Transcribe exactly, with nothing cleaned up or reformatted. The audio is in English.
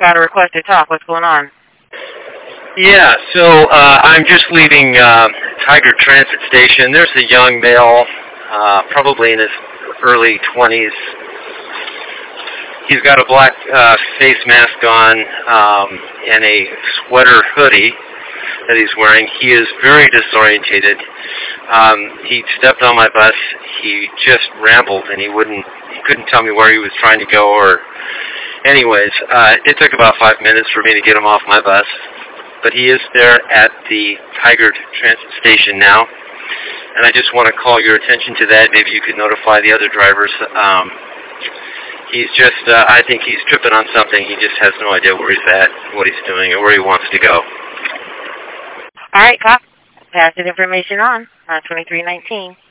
got a request to talk. What's going on? Yeah, so uh, I'm just leaving uh, Tigard Transit Station. There's a young male, uh, probably in his early twenties. He's got a black uh, face mask on um, and a sweater hoodie that he's wearing. He is very disorientated. Um, he stepped on my bus. He just rambled, and he wouldn't. He couldn't tell me where he was trying to go. Or, anyways, uh, it took about five minutes for me to get him off my bus. But he is there at the Tigard Transit Station now, and I just want to call your attention to that. Maybe you could notify the other drivers. Um, he's just, uh, I think he's tripping on something. He just has no idea where he's at, what he's doing, or where he wants to go. All right, cop. Pass that information on on twenty-three nineteen.